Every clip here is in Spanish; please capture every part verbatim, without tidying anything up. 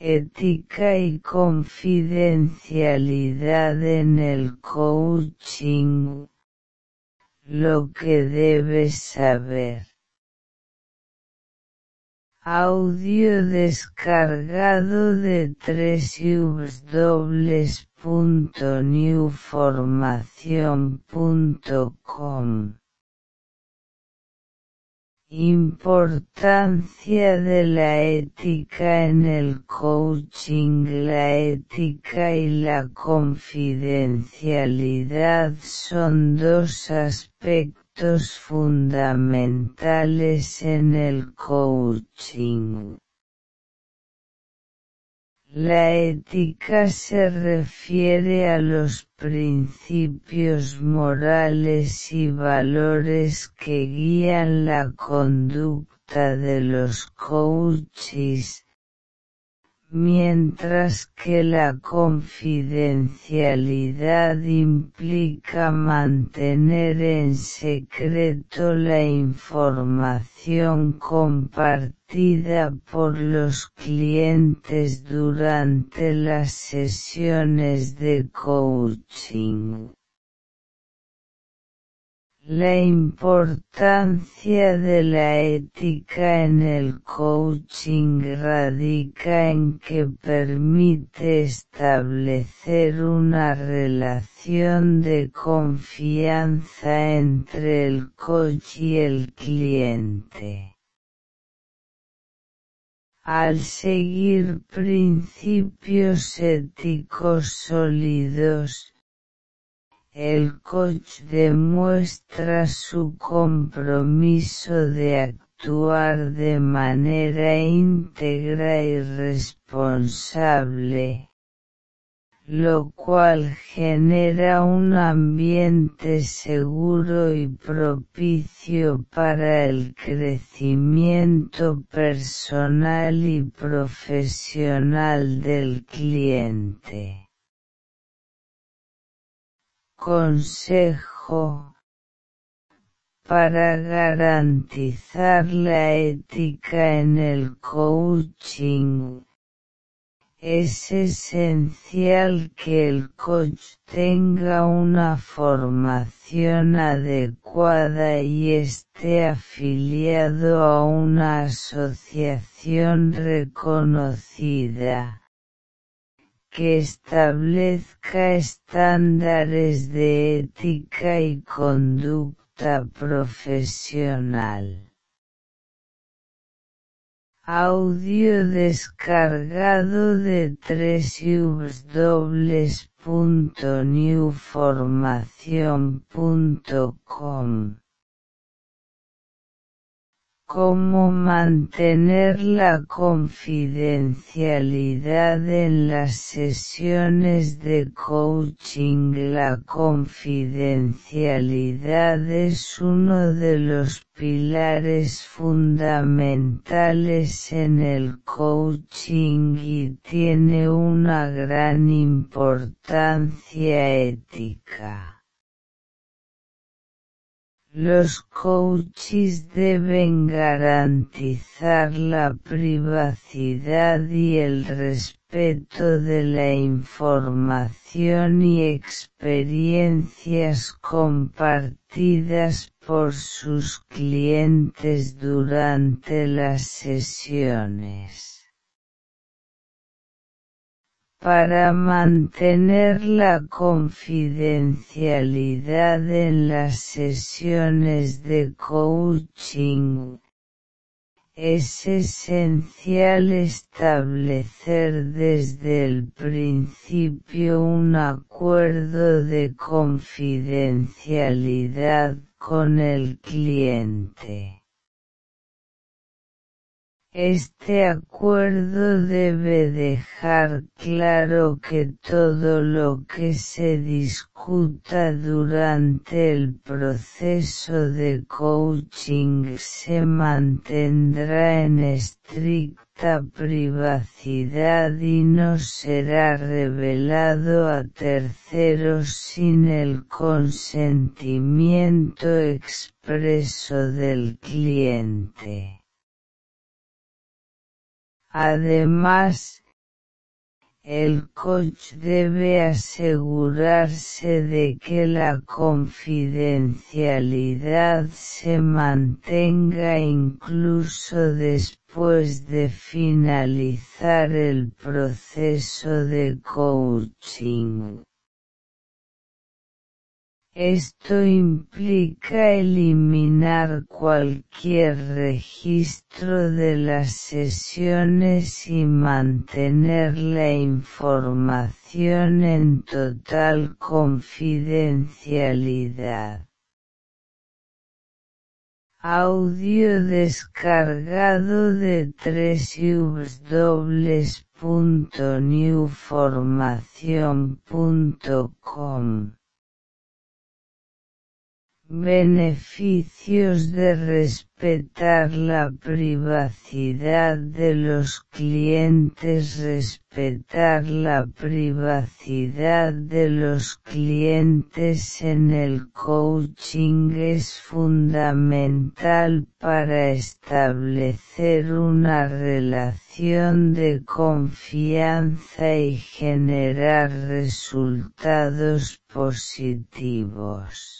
Ética y confidencialidad en el coaching. Lo que debes saber. Audio descargado de doble u doble u doble u punto new formación punto com. Importancia de la ética en el coaching. La ética y la confidencialidad son dos aspectos fundamentales en el coaching. La ética se refiere a los principios morales y valores que guían la conducta de los coaches, mientras que la confidencialidad implica mantener en secreto la información compartida por los clientes durante las sesiones de coaching. La importancia de la ética en el coaching radica en que permite establecer una relación de confianza entre el coach y el cliente. Al seguir principios éticos sólidos, el coach demuestra su compromiso de actuar de manera íntegra y responsable, lo cual genera un ambiente seguro y propicio para el crecimiento personal y profesional del cliente. Consejo: para garantizar la ética en el coaching, es esencial que el coach tenga una formación adecuada y esté afiliado a una asociación reconocida, que establezca estándares de ética y conducta profesional. Audio descargado de doble u doble u doble u punto new formación punto com. Cómo mantener la confidencialidad en las sesiones de coaching. La confidencialidad es uno de los pilares fundamentales en el coaching y tiene una gran importancia ética. Los coaches deben garantizar la privacidad y el respeto de la información y experiencias compartidas por sus clientes durante las sesiones. Para mantener la confidencialidad en las sesiones de coaching, es esencial establecer desde el principio un acuerdo de confidencialidad con el cliente. Este acuerdo debe dejar claro que todo lo que se discuta durante el proceso de coaching se mantendrá en estricta privacidad y no será revelado a terceros sin el consentimiento expreso del cliente. Además, El coach debe asegurarse de que la confidencialidad se mantenga incluso después de finalizar el proceso de coaching. Esto implica eliminar cualquier registro de las sesiones y mantener la información en total confidencialidad. Audio descargado de doble u doble u doble u punto new formación punto com. Beneficios de respetar la privacidad de los clientes. Respetar la privacidad de los clientes en el coaching es fundamental para establecer una relación de confianza y generar resultados positivos.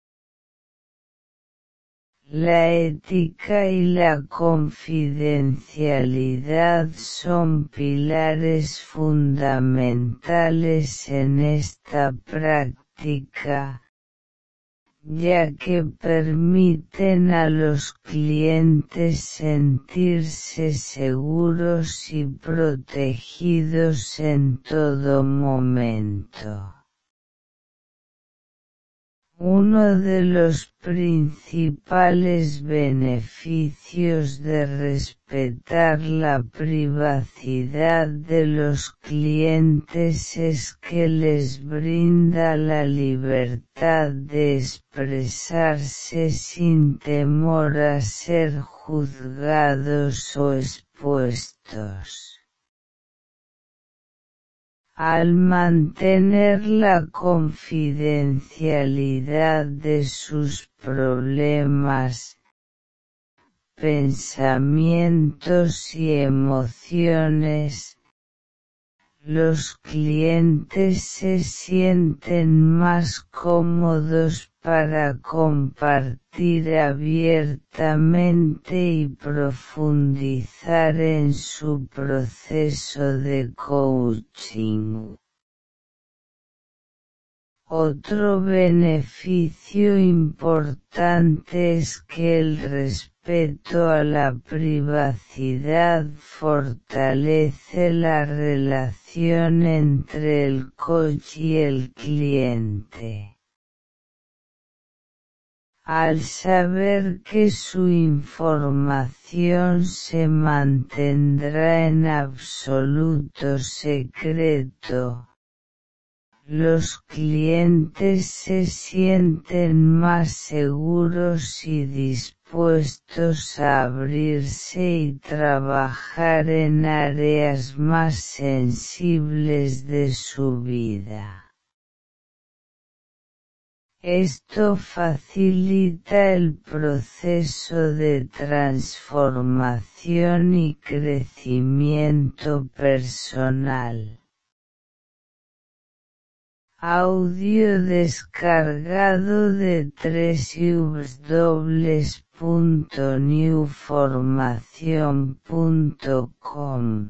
La ética y la confidencialidad son pilares fundamentales en esta práctica, ya que permiten a los clientes sentirse seguros y protegidos en todo momento. Uno de los principales beneficios de respetar la privacidad de los clientes es que les brinda la libertad de expresarse sin temor a ser juzgados o expuestos. Al mantener la confidencialidad de sus problemas, pensamientos y emociones, los clientes se sienten más cómodos para compartir abiertamente y profundizar en su proceso de coaching. Otro beneficio importante es que el respeto a la privacidad fortalece la relación entre el coach y el cliente. Al saber que su información se mantendrá en absoluto secreto, los clientes se sienten más seguros y dispuestos a abrirse y trabajar en áreas más sensibles de su vida. Esto facilita el proceso de transformación y crecimiento personal. Audio descargado de doble u doble u doble u punto new formación punto com.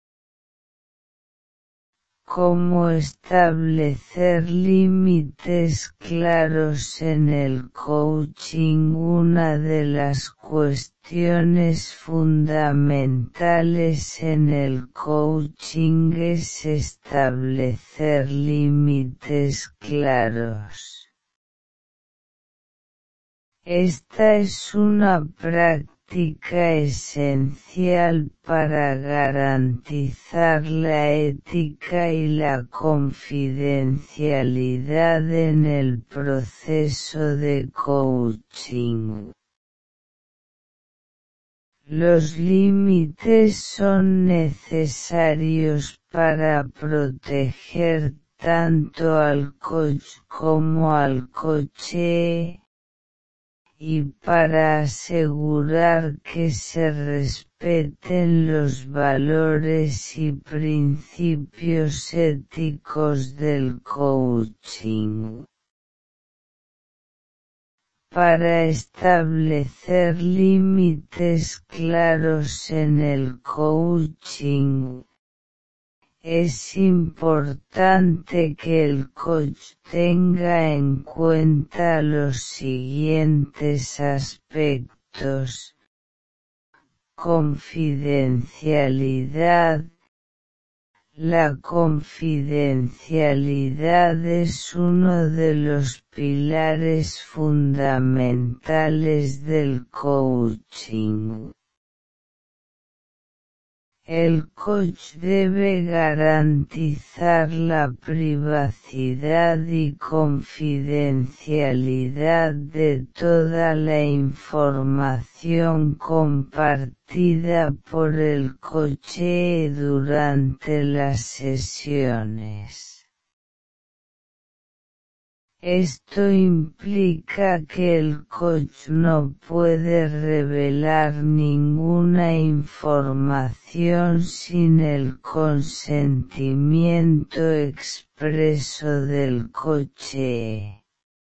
Cómo establecer límites claros en el coaching. Una de las cuestiones fundamentales en el coaching es establecer límites claros. Esta es una práctica esencial para garantizar la ética y la confidencialidad en el proceso de coaching. Los límites son necesarios para proteger tanto al coach como al coachee, y para asegurar que se respeten respeten los valores y principios éticos del coaching. Para establecer límites claros en el coaching, es importante que el coach tenga en cuenta los siguientes aspectos: confidencialidad. La confidencialidad es uno de los pilares fundamentales del coaching. El coach debe garantizar la privacidad y confidencialidad de toda la información compartida por el coachee durante las sesiones. Esto implica que el coach no puede revelar ninguna información sin el consentimiento expreso del coachee.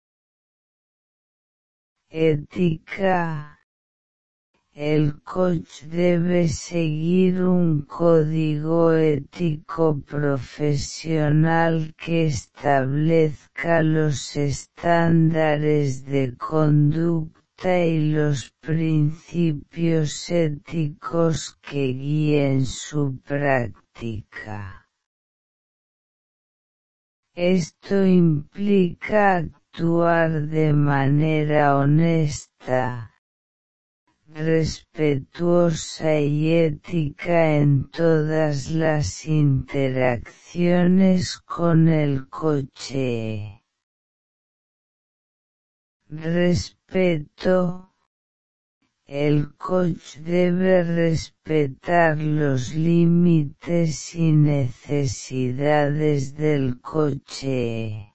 Ética. El coach debe seguir un código ético profesional que establezca los estándares de conducta y los principios éticos que guíen su práctica. Esto implica actuar de manera honesta, respetuosa y ética en todas las interacciones con el coachee. Respeto. El coach debe respetar los límites y necesidades del coachee.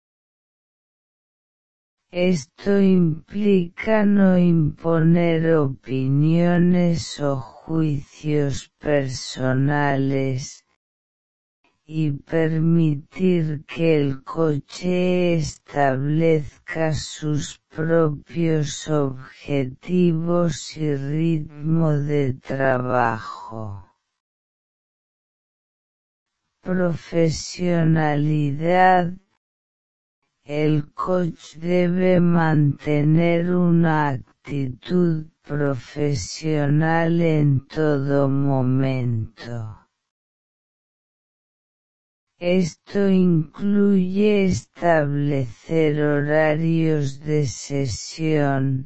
Esto implica no imponer opiniones o juicios personales, y permitir que el coachee establezca sus propios objetivos y ritmo de trabajo. Profesionalidad. El coach debe mantener una actitud profesional en todo momento. Esto incluye establecer horarios de sesión,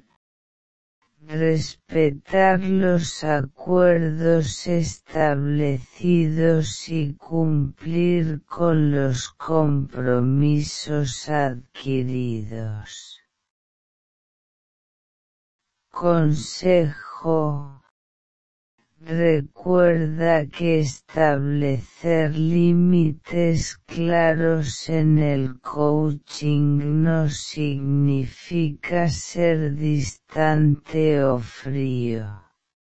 respetar los acuerdos establecidos y cumplir con los compromisos adquiridos. Consejo. Recuerda que establecer límites claros en el coaching no significa ser distante o frío.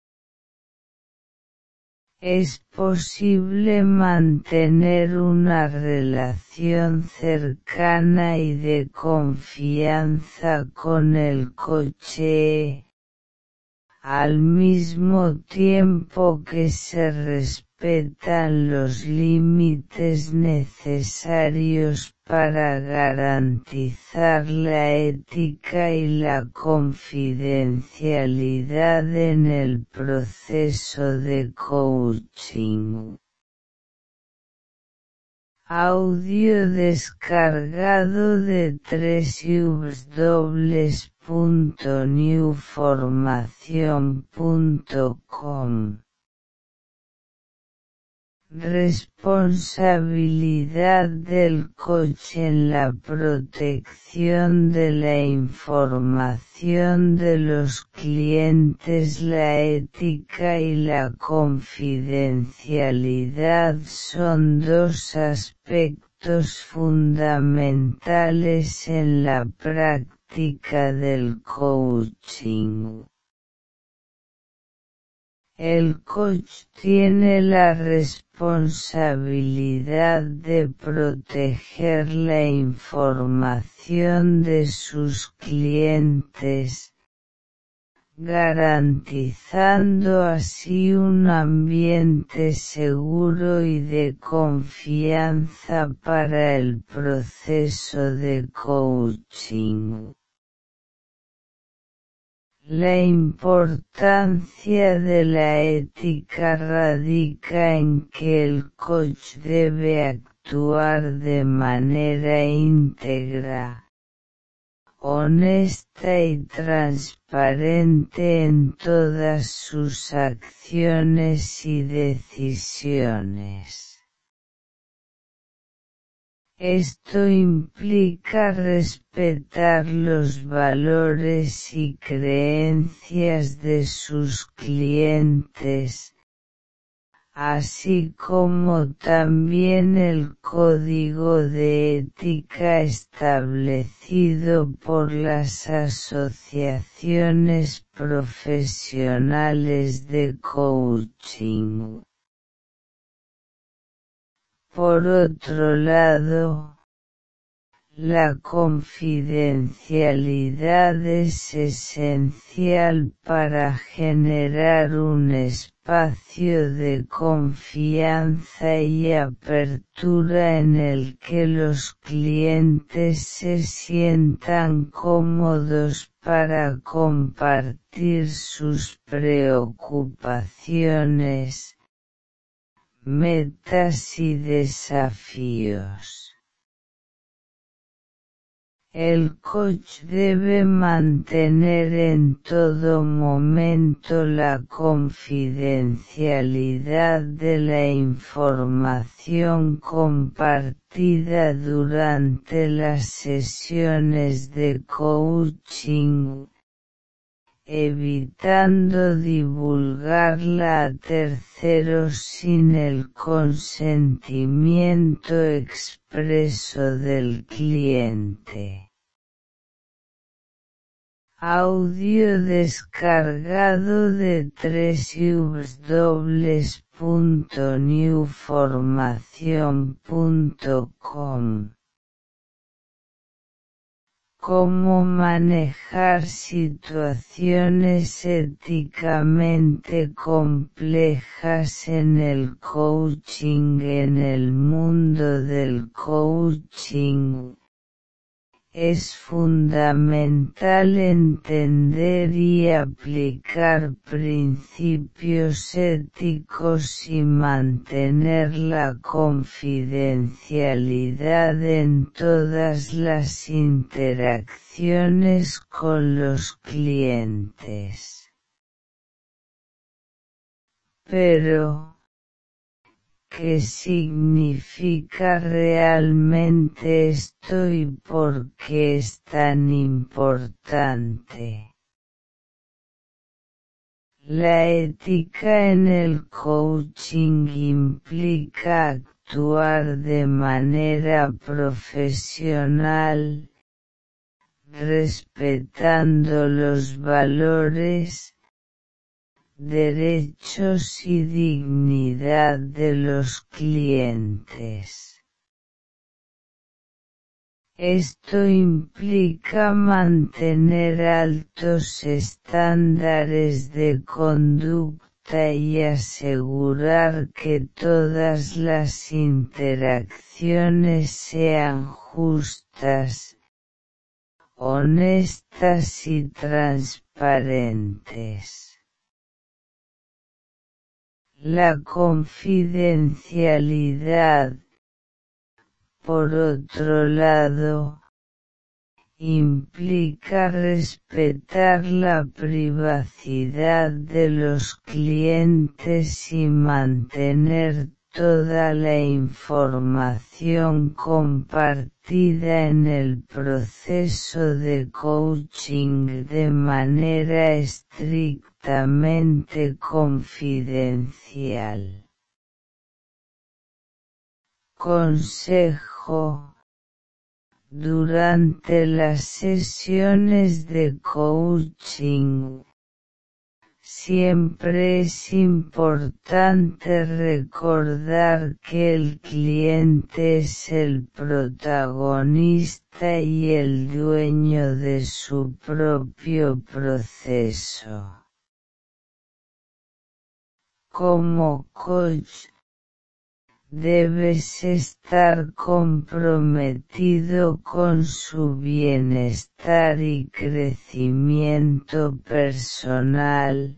Es posible mantener una relación cercana y de confianza con el coachee, al mismo tiempo que se respetan los límites necesarios para garantizar la ética y la confidencialidad en el proceso de coaching. Audio descargado de w w w punto new formación punto com. Responsabilidad del coach en la protección de la información de los clientes. La ética y la confidencialidad son dos aspectos fundamentales en la práctica del coaching. El coach tiene la responsabilidad de proteger la información de sus clientes, garantizando así un ambiente seguro y de confianza para el proceso de coaching. La importancia de la ética radica en que el coach debe actuar de manera íntegra, honesta y transparente en todas sus acciones y decisiones. Esto implica respetar los valores y creencias de sus clientes, así como también el código de ética establecido por las asociaciones profesionales de coaching. Por otro lado, la confidencialidad es esencial para generar un espacio de confianza y apertura en el que los clientes se sientan cómodos para compartir sus preocupaciones, metas y desafíos. El coach debe mantener en todo momento la confidencialidad de la información compartida durante las sesiones de coaching, evitando divulgarla a terceros sin el consentimiento expreso del cliente. Audio descargado de doble u doble u doble u punto new formación punto com. Cómo manejar situaciones éticamente complejas en el coaching. En el mundo del coaching, es fundamental entender y aplicar principios éticos y mantener la confidencialidad en todas las interacciones con los clientes. Pero, ¿qué significa realmente esto y por qué es tan importante? La ética en el coaching implica actuar de manera profesional, respetando los valores, derechos y dignidad de los clientes. Esto implica mantener altos estándares de conducta y asegurar que todas las interacciones sean justas, honestas y transparentes. La confidencialidad, por otro lado, implica respetar la privacidad de los clientes y mantener toda la información compartida en el proceso de coaching de manera estrictamente confidencial. Consejo: durante las sesiones de coaching, Siempre es importante recordar que el cliente es el protagonista y el dueño de su propio proceso. Como coach, debes estar comprometido con su bienestar y crecimiento personal,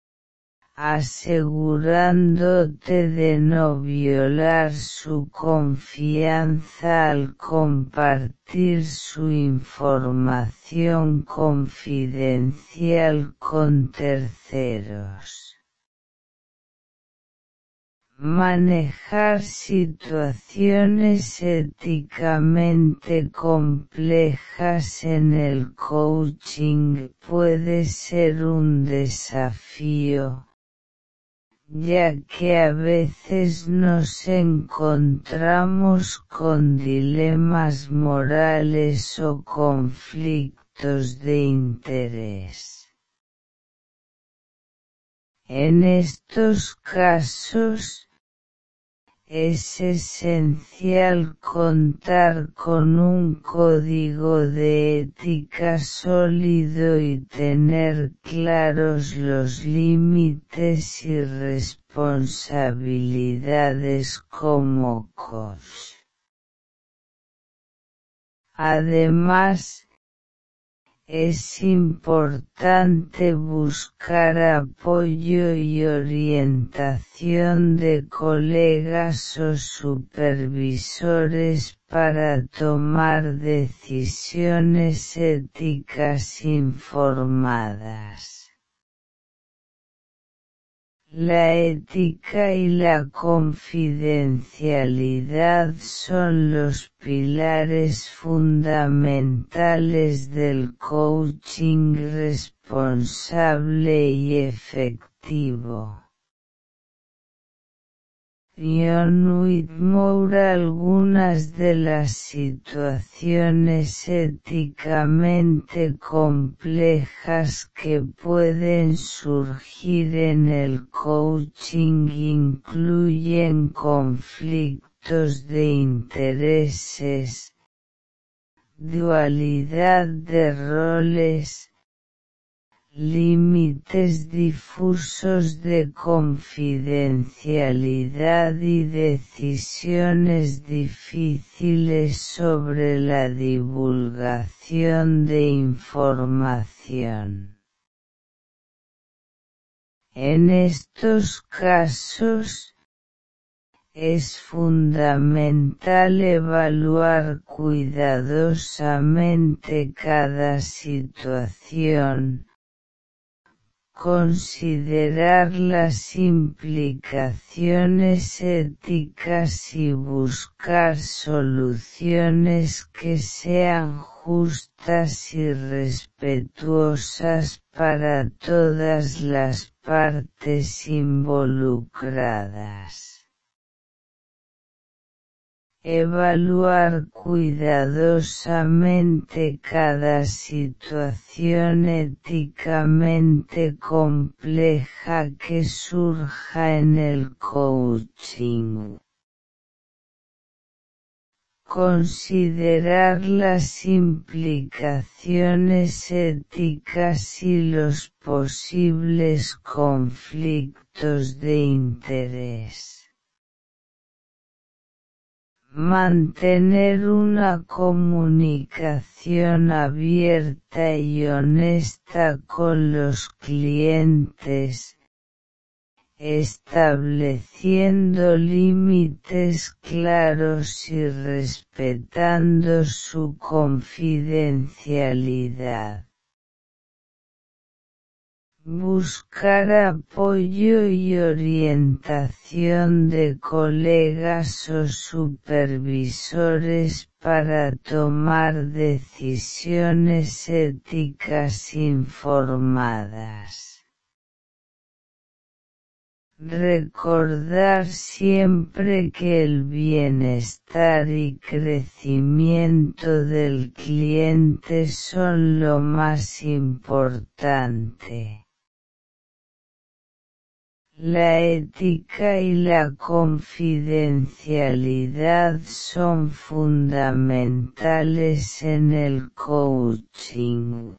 asegurándote de no violar su confianza al compartir su información confidencial con terceros. Manejar situaciones éticamente complejas en el coaching puede ser un desafío, ya que a veces nos encontramos con dilemas morales o conflictos de interés. En estos casos, es esencial contar con un código de ética sólido y tener claros los límites y responsabilidades como coach. Además, es importante buscar apoyo y orientación de colegas o supervisores para tomar decisiones éticas informadas. La ética y la confidencialidad son los pilares fundamentales del coaching responsable y efectivo. John Whitmore. Algunas de las situaciones éticamente complejas que pueden surgir en el coaching incluyen conflictos de intereses, dualidad de roles, límites difusos de confidencialidad y decisiones difíciles sobre la divulgación de información. En estos casos, es fundamental evaluar cuidadosamente cada situación, considerar las implicaciones éticas y buscar soluciones que sean justas y respetuosas para todas las partes involucradas. Evaluar cuidadosamente cada situación éticamente compleja que surja en el coaching. Considerar las implicaciones éticas y los posibles conflictos de interés. Mantener una comunicación abierta y honesta con los clientes, estableciendo límites claros y respetando su confidencialidad. Buscar apoyo y orientación de colegas o supervisores para tomar decisiones éticas informadas. Recordar siempre que el bienestar y crecimiento del cliente son lo más importante. La ética y la confidencialidad son fundamentales en el coaching.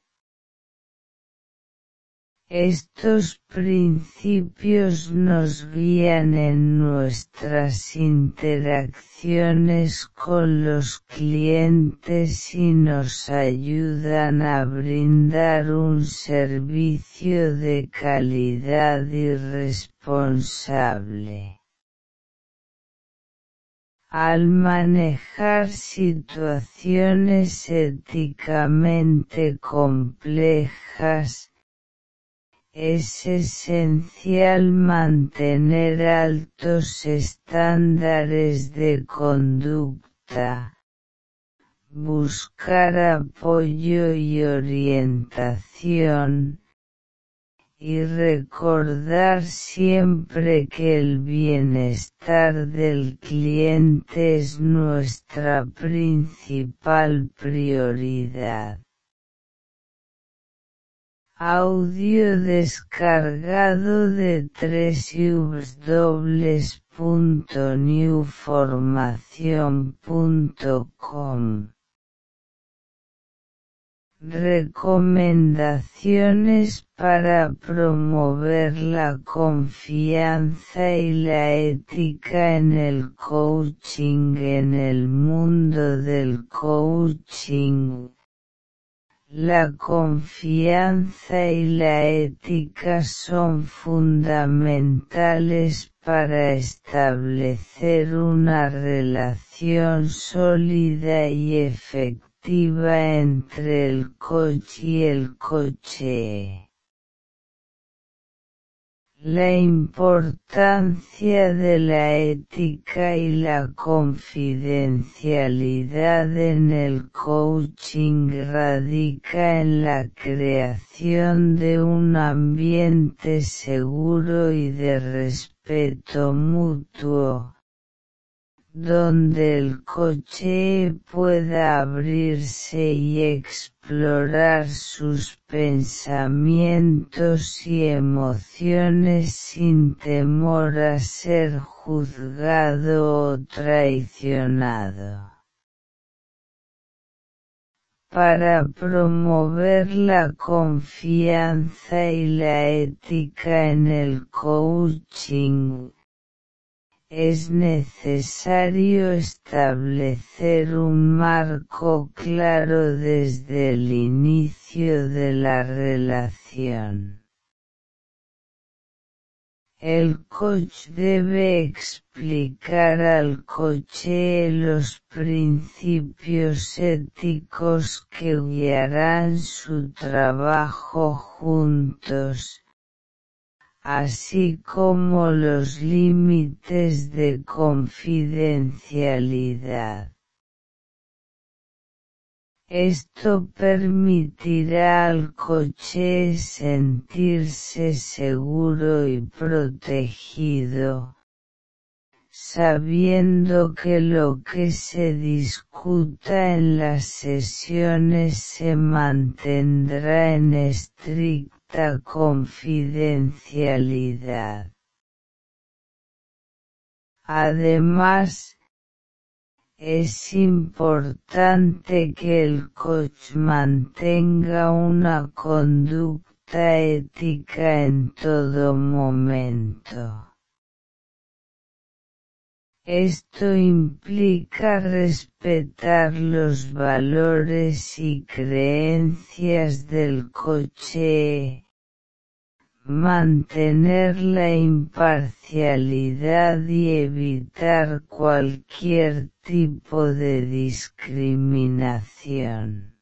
Estos principios nos guían en nuestras interacciones con los clientes y nos ayudan a brindar un servicio de calidad y responsable. Al manejar situaciones éticamente complejas, es esencial mantener altos estándares de conducta, buscar apoyo y orientación, y recordar siempre que el bienestar del cliente es nuestra principal prioridad. Audio descargado de doble u doble u doble u punto new formación punto com. Recomendaciones para promover la confianza y la ética en el coaching. En el mundo del coaching, la confianza y la ética son fundamentales para establecer una relación sólida y efectiva entre el coach y el coachee. La importancia de la ética y la confidencialidad en el coaching radica en la creación de un ambiente seguro y de respeto mutuo, donde el coachee pueda abrirse y explorar sus pensamientos y emociones sin temor a ser juzgado o traicionado. Para promover la confianza y la ética en el coaching, es necesario establecer un marco claro desde el inicio de la relación. El coach debe explicar al coachee los principios éticos que guiarán su trabajo juntos, así como los límites de confidencialidad. Esto permitirá al coachee sentirse seguro y protegido, sabiendo que lo que se discuta en las sesiones se mantendrá en estricta confidencialidad. Además, es importante que el coach mantenga una conducta ética en todo momento. Esto implica respetar los valores y creencias del coachee, mantener la imparcialidad y evitar cualquier tipo de discriminación.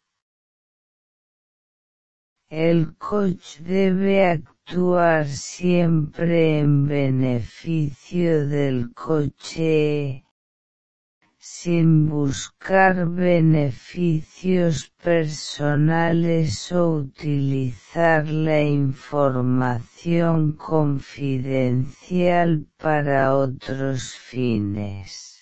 El coach debe actuar siempre en beneficio del coachee, sin buscar beneficios personales o utilizar la información confidencial para otros fines.